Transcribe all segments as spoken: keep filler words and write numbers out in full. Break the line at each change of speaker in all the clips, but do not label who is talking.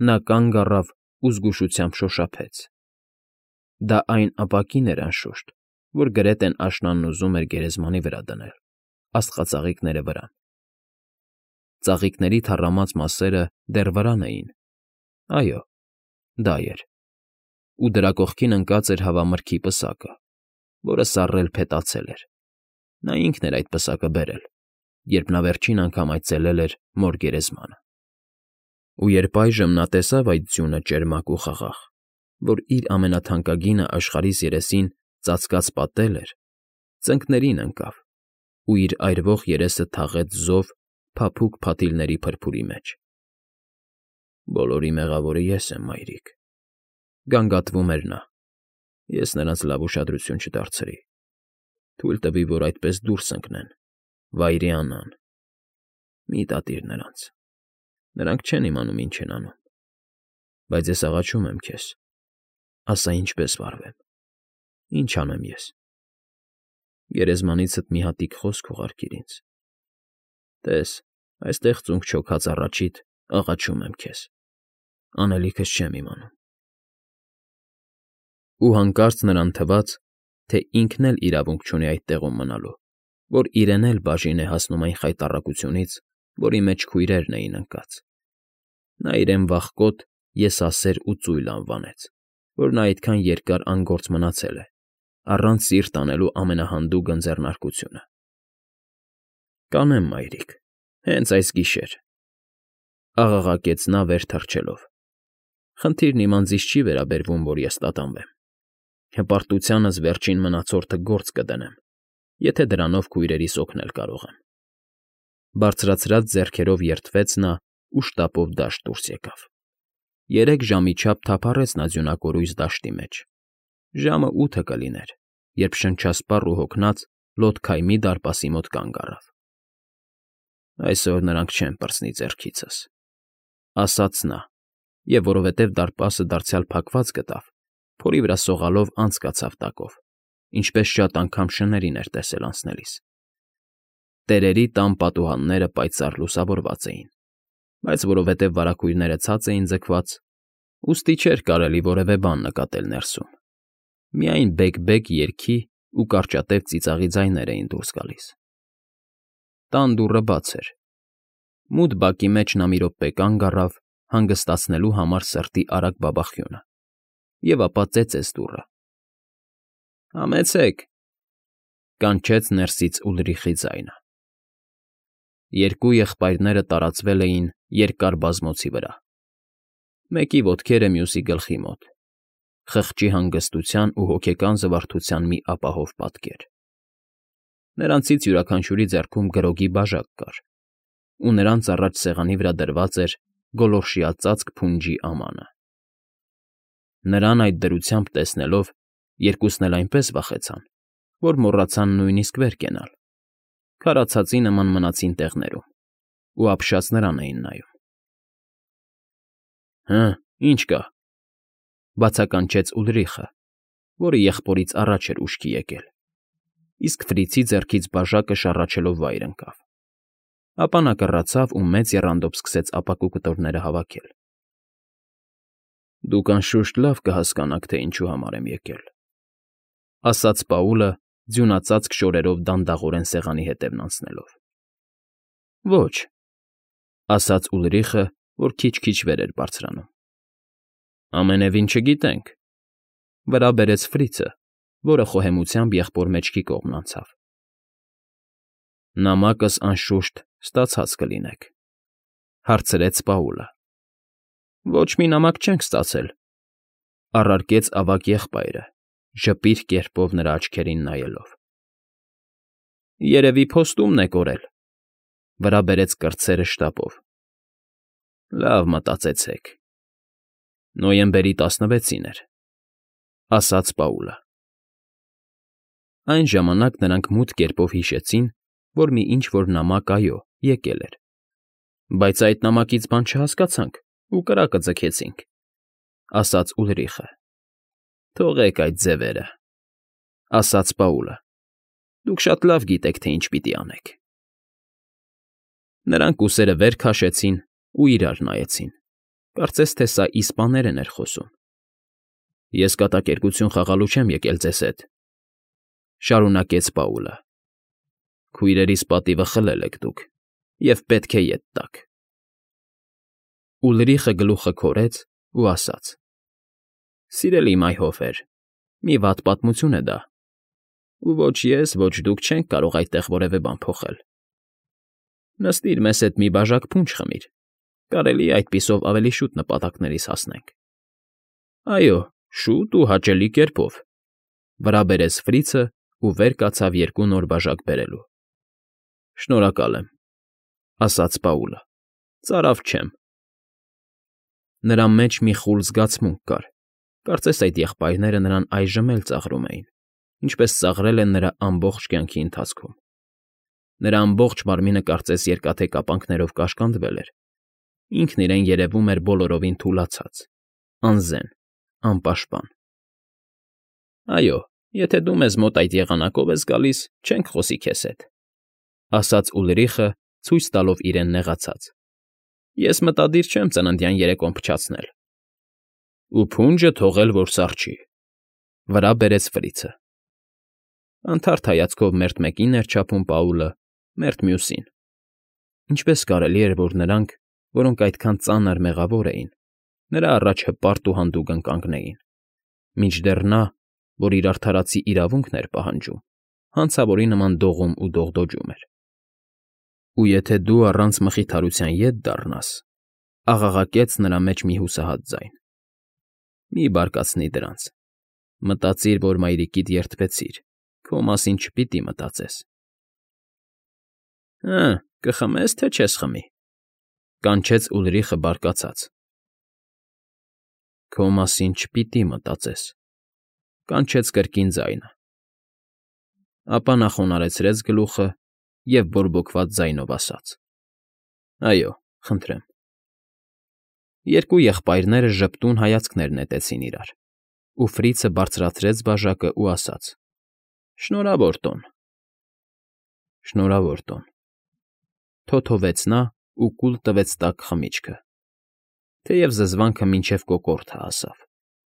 Նա կանգ առավ ու զգուշությամբ շոշափեց. դա այն ապակին էր, անշուշտ, որ Գրետեն աշնանն ուզում էր գերեզմանի վրա դնել, աստղածաղիկների վրա. ծաղիկների թառամած մասերը դեռ վրան էին, այո, դա էր, ու դրա կողքին ընկած էր հավամրգի պսակը, որը սառել փետացել էր. նա ինքն էր այդ պսակը բերել, երբ նա վերջին անգամ այցելել էր մոր գերեզմանը. ու երբ այժմ նա տեսավ այդ ձյունը ճերմակ ու խաղաղ, որ իր ամենաթանկագինը աշխարհիս երեսին ծածկած պատել էր, ծնկներին ընկավ ու իր այրվող երեսը թաղեց զով փափուկ փաթիլների փրփուրի մեջ։ Բոլորի մեղավորը ես եմ, մայրիկ, գանգատվում էր նա, ես նրանց լավ ուշադրություն չդարձրի, թույլ տվի, որ այդպես դուրս ընկնեն, վայրի անան, մի տատիր նրանց, նրանք չեն իմանում ինչ են անում, բայց ես աղաչում եմ քեզ, ասա ինչպես վարվեմ, ինչ անեմ ես, գերեզմանիցդ մի հատիկ խոսք ուղարկիր ինձ, տես, այստեղ ծունկ չոքած առաջիդ աղաչում եմ քեզ, անելիքս չեմ իմանում։ Ու հանկարծ նրան թվաց, թե ինքն էլ իրավունք չունի այդ տեղում մնալու, որ իրեն էլ բաժին է հասնում այն խայտառակությունից, որի մեջ քույրերն էին ընկած։ Նա իրեն վախկոտ, եսասեր ու ծույլ անվանեց, որ նա այդքան երկար անգործ մնացել է, առանց սիրտ անելու ամենահանդուգն ձեռնարկությունը։ Կանեմ, մայրիկ, հենց այս գիշեր, աղաղակեց նա վեր թռչելով, խնդիրն իմ անձիս չի վերաբերվում, որ ես տատանվեմ, հպարտությանս վերջին մնացորդը գործ կդնեմ, եթե դրանով քույրերիս օգնել կարող եմ։ Բարձրացրած ձեռքերով երդվեց նա ու շտապով դաշտ դուրս եկավ։ Երեք ժամի չափ թափառեց նա ձյունակորույս դաշտի մեջ։ Ժամը ութը կլիներ, երբ շնչասպառ ու հոգնած լոտ քայմի դարպասի մոտ կանգ առավ։ Այսօր նրանք չեն պրծնի ձեռքիցս, ասաց նա, և որովհետև դարպասը դարձյալ փակված գտավ, փորի վրա սողալով անցկացավ տակով, ինչպես շատ անգամ շներին էր տեսել անցնելիս։ Տերերի տան պատուհանները պայծառ լուսավորված էին, բայց որովհետև վարագույրները ցած էին ձգված, ուստի չէր կարելի որևէ բան նկատել ներսում։ Միայն բեկ֊բեկ երգի ու կարճատև ծիծաղի ձայներ էին դուրս գալիս։ Տան դուռը բաց էր։ Մութ բակի մեջ նա մի րոպե կանգ առավ հանգստացնելու համար սրտի արագ բաբախյունը, և ապա ծեծեց դուռը։ Համեցեք, կանչեց ներսից Ուլրիխի ձայնը։ Երկու եղբայրները տարածվել էին երկար բազմոցի վրա, մեկի ոտքերը մյուսի գլխի մոտ, խղճի հանգստության ու հոգեկան զվարթության մի ապահով պատկեր։ Նրանցից յուրաքանչյուրի ձեռքում գրոգի բաժակ կար, ու նրանց առաջ սեղանի վրա դրված էր գոլորշիածածկ փունջի ամանը։ Նրան այդ դրությամբ տեսնելով, երկուսն էլ այնպես վախեցան, որ մոռացան նույնիսկ վեր կենալ, քարացածի նման մնացին տեղներում ու ապշած նրան էին նայում։ Հը, ինչ կա,֊ բացականչեց Ուլրիխը, որը եղբորից առաջ էր ուշքի եկել, իսկ Ֆրիցի ձեռքից բաժակը շառաչելով վայր ընկավ։ Ապա նա կռացավ ու մեծ եռանդով սկսեց ապակու կտորները հավաքել։ Դուք անշուշտ լավ կհասկանաք, թե ինչու համար եմ եկել,֊ ասաց Պաուլը, ձյունածածկ շորերով դանդաղորեն սեղանի ետևն անցնելով։ Ոչ,֊ ասաց Ուլրիխը, որ քիչ֊քիչ վեր էր բարձրանում։ Ամենևին չգիտենք,֊ վրա բերեց Ֆրիցը, որը խոհեմությամբ եղբոր մեջքի կողմն անցավ։ Նամակս, անշուշտ, ստացած կլինեք,֊ հարցրեց Պաուլը։ Ոչ մի նամակ չենք ստացել,֊ առարկեց ավագ եղբայրը, ժպիտ կերպով նրա աչքերին նայելով։ Երևի փոստումն է կորել,֊ վրա բերեց կրտսերը շտապով։ Լավ մտածեցեք։ Նոյեմբերի տասնվեցին էր,֊ ասաց Պաուլը։ Այն ժամանակ նրանք մութ կերպով հիշեցին, որ մի ինչ֊որ նամակ, այո, եկել էր, բայց այդ նամակից բան չհասկացանք ու կրակը ձգեցինք,֊ ասաց Ուլրիխը։ Թողեք այդ ձևերը,֊ ասաց Պաուլը։ Դուք շատ լավ գիտեք, թե ինչ պիտի անեք։ Նրանք ուսերը վեր քաշեցին ու իրար նայեցին։ Կարծես թե սա իսպաներեն էր խոսում։ Ես կատակերգություն խաղալու չեմ եկել ձեզ հետ,֊ շարունակեց Պաուլը։ Քույրերիս պատիվը խլել եք դուք և պետք է ետ տաք։ Ուլրիխը գլուխը քորեց ու ասաց. Սիրելի Մայհոֆեր, մի վատ պատմություն է դա, ու ոչ ես, ոչ դուք չենք կարող այդտեղ որևէ բան փոխել։ Նստիր մեզ հետ մի բաժակ փունջ խմիր, կարելի է այդպիսով ավելի շուտ նպատակներիս հասնենք։ Այո, շուտ ու հաճելի կերպով,֊ վրա բերեց Ֆրիցը ու վեր կացավ երկու նոր բաժակ բերելու։ Շնորհակալ եմ,֊ ասաց Պաուլը,֊ ծարավ չեմ։ Նրա մեջ մի խուլ զգացմունք կար, կարծես այդ եղբայրները նրան այժմ էլ ծաղրում էին, ինչպես ծաղրել են նրա ամբողջ կյանքի ընթացքում։ Նրա ամբողջ մարմինը կարծես երկաթե կապանքներով կաշկանդվել էր, ինքն իրեն երևում էր բոլորովին թուլացած, անզեն, անպաշտպան։ Այո, եթե դու մեզ մոտ այդ եղանակով ես գալիս, չենք խոսի քեզ հետ,֊ ասաց Ուլրիխը, ցույց տալով իրեն նեղացած։ Ես մտադիր չեմ ծննդյան երեկոն փչացնել։ Ու փունջը թողել, որ սառչի,֊ վրա բերեց Ֆրիցը։ Անթարթ հայացքով մերթ մեկին էր չափում Պաուլը, մերթ մյուսին։ Ինչպես կարելի էր, որ նրանք, որոնք այդքան ծանր մեղավոր էին, նրա առաջ հպարտ ու հանդուգն կանգնեին, մինչդեռ նա, որ իր արդարացի իրավունքն էր պահանջում, հանցավորի նման դողում ու դողդոջում էր։ Ու եթե դու առանց մխիթարության ետ դառնաս,֊ աղաղակեց նրա մեջ մի հուսահատ ձայն,֊ մի բարկացնի դրանց, մտածիր, որ մայրիկիդ երդվեցիր, քո մասին չպիտի մտածես։ Հը, կխմես, թե չես խմի,֊ կանչեց Ուլրիխը բարկացած։ Քո մասին չպիտի մտածես,֊ կանչեց կրկին ձայնը։ Ապա նա խոնարհեցրեց գլուխը և բորբոքված ձայնով ասաց. Այո, խնդրեմ։ Երկու եղբայրները ժպտուն հայացքներ նետեցին իրար, ու Ֆրիցը բարձրացրեց բաժակը ու ասաց. Շնորհավոր տոն։ Շնորհավոր տոն,֊ թոթովեց նա ու կուլ տվեց տաք խմիչքը, թեև զզվանքը մինչև կոկորդը հասավ։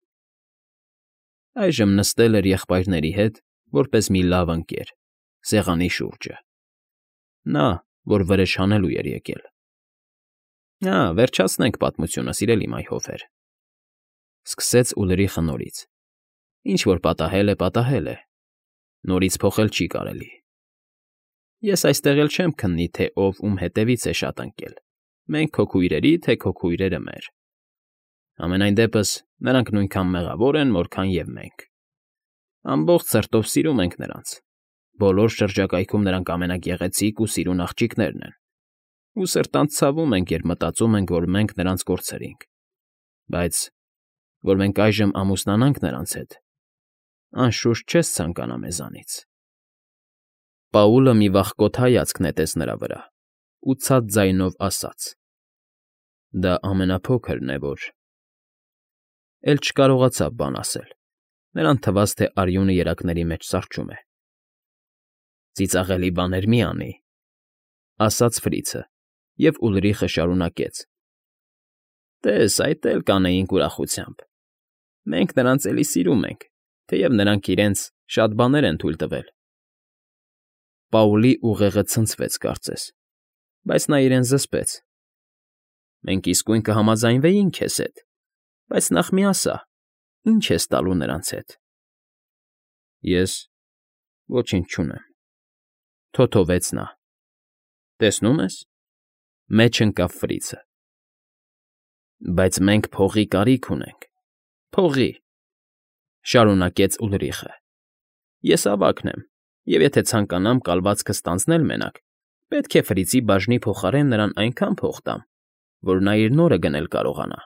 Այժմ նստել էր եղբայրների հետ, որպես մի լավ ընկեր, սեղանի շուրջը։ Նա, որ վրեժ հանելու էր եկել։ Հա, վերջացնենք պատմությունը, սիրելի Մայհոֆեր,֊ սկսեց Ուլրիխը նորից։ Ինչ որ պատահել է, պատահել է, նորից փոխել չի կարելի։ Ես այստեղ էլ չեմ քննի, թե ով ում հետևից է շատ ընկել, մենք քո քույրերի, թե քո քույրերը մեր։ Համենայն դեպս նրանք նույնքան մեղավոր են, որքան և մենք։ Ամբողջ սրտով սիրում ենք նրանց, բոլոր շրջակայքում նրանք ամենագեղեցիկ ու սիրուն աղջիկներն են, ու սրտանց ցավում ենք, երբ մտածում ենք, որ մենք նրանց կորցրինք, բայց որ մենք այժմ ամուսնանանք նրանց հետ, անշուշտ չես ցանկանա մեզանից։ Պաուլը մի վախկոտ հայացք նետեց նրա վրա ու ցած ձայնով ասաց. Դա ամենափոքրն է, որ… Էլ չկարողացավ բան ասել, նրան թվաց, թե արյունը երակների մեջ սառչում է։ Ծիծաղելի բաներ մի անի,֊ ասաց Ֆրիցը, և Ուլրիխը շարունակեց. Տես, այդ էլ կանեինք ուրախությամբ։ Մենք նրանց էլի սիրում ենք, թեև նրանք իրենց շատ բաներ են թույլ տվել։ Պաուլի ուղեղը ցնցվեց կարծես, բայց նա իրեն զսպեց։ Մենք իսկույն կհամաձայնվեինք քեզ հետ, բայց նախ մի ասա, ի՞նչ ես տալու նրանց հետ։ Ես ոչինչ չունեմ,֊ թոթովեց նա։ Տեսնում ես,֊ մեջ ընկավ Ֆրիցը։ Բայց մենք փողի կարիք ունենք, փողի,֊ շարունակեց Ուլրիխը։ Ես ավագն եմ, և եթե ցանկանամ կալվածքը ստանձնել մենակ, պետք է Ֆրիցի բաժնի փոխարեն նրան այնքան փող տամ, որ նա իր նորը գնել կարողանա։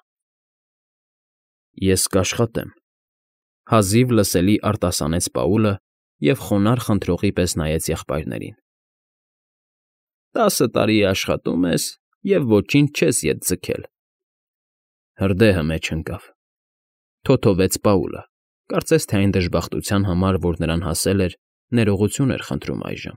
Ես կաշխատեմ,֊ հազիվ լսելի արտասանեց Պաուլը և խոնարհ խնդրողի պես նայեց եղբայրներին։ Տասը տարի աշխատում ես և ոչինչ չես ետ ձգել,֊ հրդեհը մեջ ընկավ, թոթովեց Պաուլը, կարծես թե այն դժբախտության համար, որ նրան հասել էր, ներողություն էր խնդրում այժմ։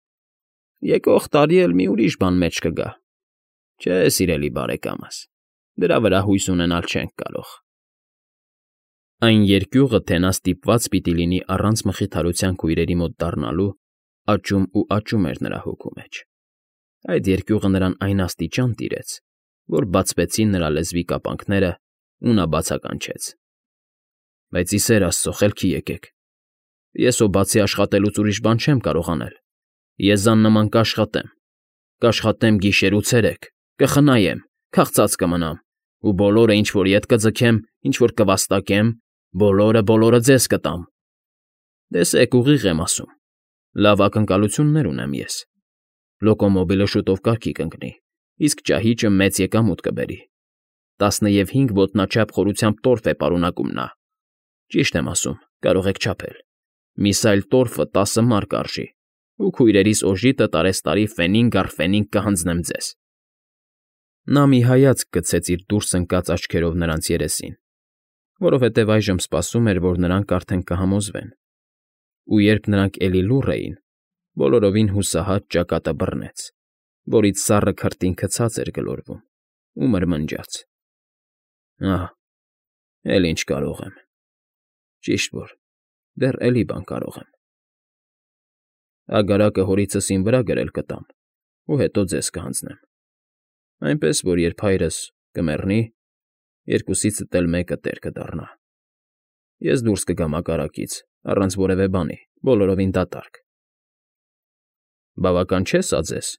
Եկող տարի էլ մի ուրիշ բան մեջ կգա, չէ, սիրելի բարեկամս, դրա վրա հույս ունենալ չենք կարող։ Այն երկյուղը, թե նա ստիպված պիտի լինի առանց մխիթարության քույրերի մոտ դառնալու, աճում ու աճում էր նրա հոգու մեջ։ Այդ երկյուղը նրան այն աստիճան տիրեց, որ բացվեցին նրա լեզվի կապանքները, ու նա բացականչեց. Բայց ի սեր Աստծո, խելքի եկեք։ Ես ո բացի աշխատելուց ուրիշ բան չեմ կարող անել։ Եզան նման կաշխատեմ, կաշխատեմ գիշեր ու ցերեկ, կխնայեմ, քաղցած կմնամ, ու բոլորը, ինչ որ ետ կձգեմ, ինչ որ կվաստակեմ, բոլորը, բոլորը ձեզ կտամ։ Տեսեք, ուղիղ եմ ասում, լավ ակնկալություններ ունեմ ես։ Լոկոմոբիլը շուտով կարգի կընկնի, իսկ ճահիճը մեծ եկամուտ կբերի։ Տասնևհինգ ոտնաչափ խորությամբ տորֆ է պարունակում նա։ Ճիշտ եմ ասում, կարող եք չափել։ Միս այլ տորֆը տասը մարկ արժի, ու քույրերիս օժիտը տարեստարի ֆենինգ առ ֆենինգ կհանձնեմ ձեզ։ Նա մի հայացք գցեց իր դուրս ընկած աչքերով նրանց երեսին, որովհետև այժմ սպասում էր, որ նրանք արդեն կհամոզվեն։ Ու երբ նրանք էլի լուռ էին, բոլորովին հուսահատ ճակատը բռնեց, որից սառը քրտինքը ցած էր գլորվում, ու մրմնջաց. Ահ, էլ ինչ կարող եմ։ Ճիշտ որ, դեռ էլի բան կարող եմ։ Ագարակը հորիցս իմ վրա գրել կտամ, ու հետո ձեզ կհանձնեմ։ Այնպես որ, երբ հայրս կմեռնի, երկուսիցդ էլ մեկը տեր կդառնա։ Ես դուրս կգամ ագարակից, առանց որևէ բանի, բոլորովին դատարկ։ Բավական չէ՞ սա ձեզ։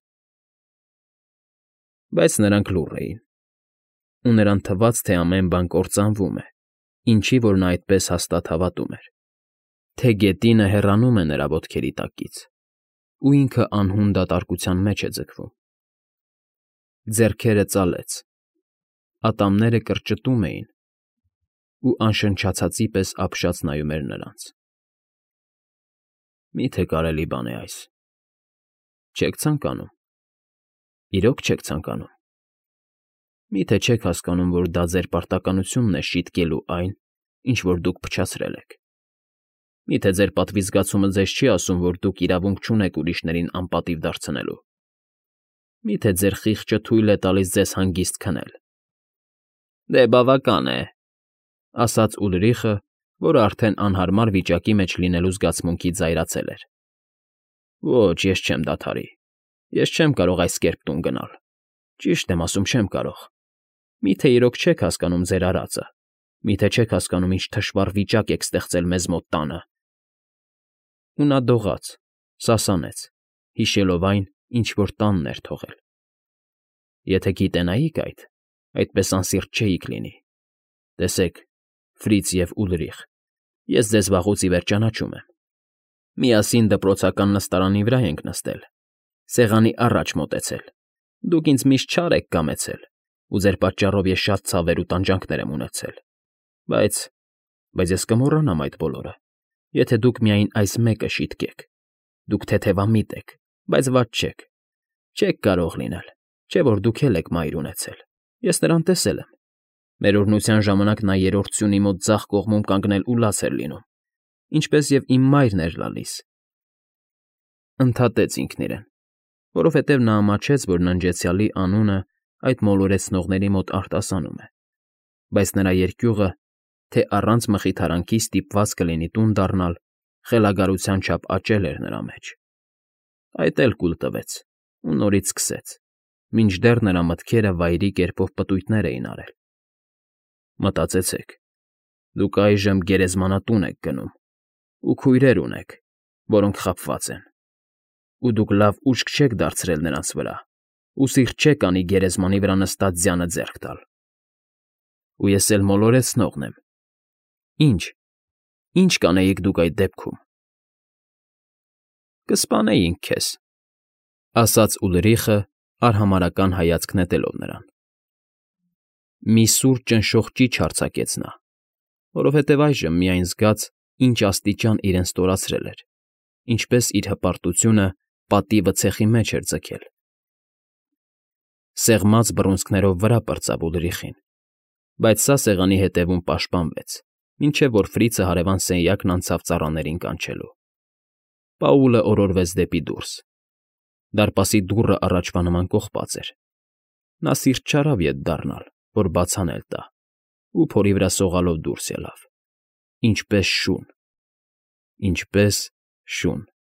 Բայց նրանք լուռ էին, ու նրան թվաց, թե ամեն բան կործանվում է, ինչի որ նա այդպես հաստատ հավատում էր, թե գետինը հեռանում է նրա ոտքերի տակից, ու ինքը անհուն դատարկության մեջ է ձգվում։ Ձեռքերը ծալեց, ատամները կրճտում էին, ու անշնչացածի պես ապշած նայում էր նրանց։ Մի՞թե կարելի բան է այս։ Չեք ցանկանում։ Իրոք չեք ցանկանում։ Մի՞թե չեք հասկանում, որ դա ձեր պարտականությունն է շիտկելու այն, ինչ որ դուք փչացրել եք։ Մի՞թե ձեր պատվիզգացումը ձեզ չի ասում, որ դուք իրավունք չունեք ուրիշներին անպատիվ դարձնելու։ Մի՞թե ձեր խիղճը թույլ է տալիս ձեզ հանգիստ քնել։ Դե բավական է, ասաց Ուլրիխը, որը արդեն անհարմար վիճակի մեջ լինելու զգացմունքից զայրացել էր։ Ոչ, ես չեմ դադարի։ Ես չեմ կարող այս կերպ տուն գնալ։ Ճիշտ եմ ասում, չեմ կարող։ Մի՞թե իրոք չեք հասկանում ձեր արածը։ Մի՞թե չեք հասկանում, ինչ թշվառ վիճակ եք ստեղծել մեզ մոտ տանը։ Ու նա դողաց, սասանեց, հիշելով այն, ինչ որ տանն էր թողել։ Եթե գիտենայիք այդ, այդպես անսիրտ չէիք լինի։ Տեսեք, Ֆրից և Ուլրիխ, ես ձեզ վաղուց ի վեր ճանաչում եմ։ Միասին դպրոցական նստարանի վրա ենք նստել, սեղանի առաջ մոտեցել։ Դուք ինձ միշտ չար եք կամեցել, ու ձեր պատճառով ես շատ ցավեր ու տանջանքներ եմ ունեցել։ Բայց, բայց ես կմոռանամ այդ բոլորը, եթե դուք միայն այս մեկը շիտկեք։ Դուք թեթևամիտ եք, բայց վատ չեք։ Չեք կարող լինել, չէ՞ որ դուք էլ եք մայր ունեցել։ Ես նրան տեսել եմ։ Մեր օրհնության ժամանակ նա երրորդ սյունի մոտ ձախ կողմում կանգնել ու լաց էր լինում, ինչպես և իմ մայրն էր լալիս։ Ընդհատեց ինքն իրեն, որովհետև նա ամաչեց, որ ննջեցյալի անունը այդ մոլորեցնողների մոտ արտասանում է, բայց նրա երկյուղը, թե առանց մխիթարանքի ստիպված կլինի տուն դառնալ, խելագարության չափ աճել էր նրա մեջ։ Այդ էլ կուլ տվեց ու նորից սկսեց, մինչդեռ նրա մտքերը վայրի կերպով պտույտներ էին արել։ Մտածեցեք, դուք այժմ գերեզմանատուն եք գնում, ու քույրեր ունեք, որոնք խաբված են, ու դուք լավ ուշք չեք դարձրել նրանց վրա, ու սիրտ չեք անի գերեզմանի վրա նստած ձյանը ձեռք տալ։ Ու ես էլ մոլորեցնողն եմ։ Ինչ, ինչ կանեիք դուք այդ դեպքում։ Կսպանեինք քեզ, ասաց Ուլրիխը, արհամարհական հայացք նետելով նրան։ Մի սուր ճնշող ճիչ արձակեց նա, որովհետև այժմ միայն զգաց, ինչ աստիճան իրեն ստորացրել էր, ինչպես իր հպարտությունը պատիվը ցեխի մեջ էր ձգել։ Սեղմած բռունցքներով վրա պրծավ Ուլրիխին, բայց սա սեղանի հետևում պաշտպանվեց, մինչև որ Ֆրիցը հարևան սենյակն անցավ ծառաներին կանչելու։ Պաուլը օրորվեց դեպի դուրս։ Դարպասի դուռը առաջվա նման կողպած էր։ Նա սիրտ չարավ ետ դառնալ, որ բաց անել տա, ու փորի վրա սողալով դուրս ելավ, ինչպես շուն, ինչպես շուն։